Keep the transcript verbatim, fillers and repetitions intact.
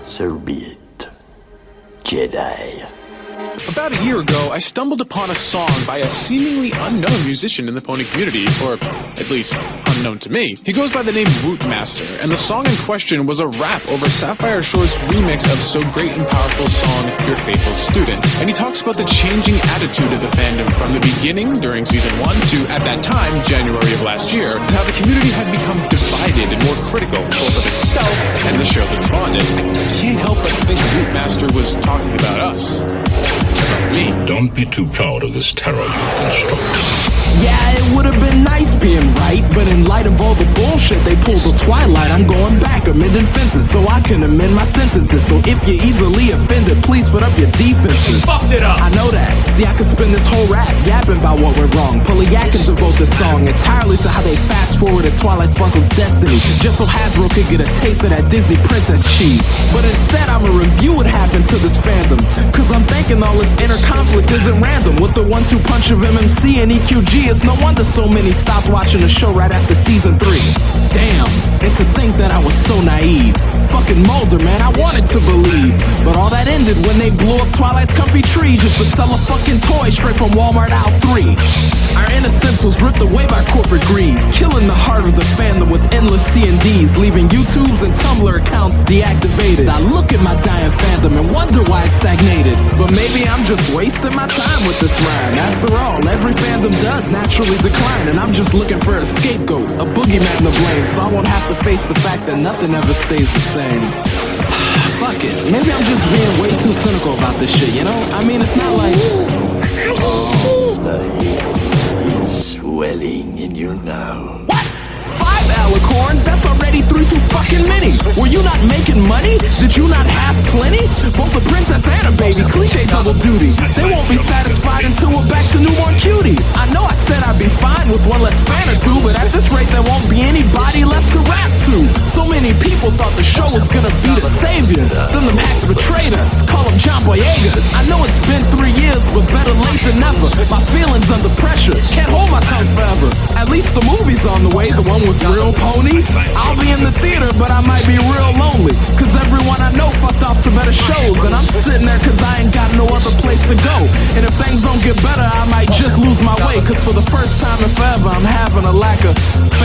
So be it, Jedi. About a year ago, I stumbled upon a song by a seemingly unknown musician in the pony community, or at least unknown to me. He goes by the name Rootmaster, and the song in question was a rap over Sapphire Shore's remix of so great and powerful song, Your Faithful Student. And he talks about the changing attitude of the fandom from the beginning, during season one, to, at that time, January of last year, and how the community had become divided and more critical, both of itself and the show that spawned it. I can't help but think Rootmaster was talking about us. Me. Don't be too proud of this terror you've constructed. Yeah, it would have been nice being right, but in light of all the bullshit they pulled the Twilight, I'm going back, amending fences so I can amend my sentences. So if you're easily offended, please put up your defenses. Fucked it up. I know that. See, I could spend this whole rap yapping about what went wrong. Pull a yak and devote the song entirely to how they fast forwarded Twilight Sparkle's destiny, just so Hasbro could get a taste of that Disney princess cheese. But instead, I'ma review what happened to this fandom, cause I'm thinking all this inner conflict isn't random. With the one two punch of M M C and E Q G, it's no wonder so many stopped watching the show right after season three. Damn, and to think that I was so naive. Fucking Mulder, man, I wanted to believe. But all that ended when they blew up Twilight's comfy tree just to sell a fucking toy straight from Walmart Aisle three. Our innocence was ripped away by corporate greed, killing the heart of the fandom with endless C and Ds, leaving YouTube's and Tumblr accounts deactivated. I look at my dying fandom and wonder why it stagnated. But maybe I'm just wasting my time with this rhyme. After all, every fandom does naturally decline, and I'm just looking for a scapegoat, a boogeyman to blame, so I won't have to face the fact that nothing ever stays the same. Fuck it, maybe I'm just being way too cynical about this shit, you know? I mean, it's not like... Oh, the heat is swelling in you now. What? Five alicorns? That's already three too fucking many. Were you not making money? Did you not have plenty? Both a princess and a baby, cliche double duty. They won't be satisfied until we're back to newborn cuties. I know I said I'd be fine with one less fan or two, but at this rate there won't be anybody left to rap to. So many people thought the show was gonna be the savior. Then them hacks betrayed us, call them John Boyegas. I know it's been three years, but better late than never. My feelings under pressure, can't hold my tongue forever. At least the movie's on the way, the one with real ponies. I'll be in the theater, but I might be real lonely, cause everyone I know fucked off to better shows, and I'm sitting there cause I ain't got no other place to go. And if things don't get better, I might just lose my way, cause for the first time in forever I'm having a lack of faith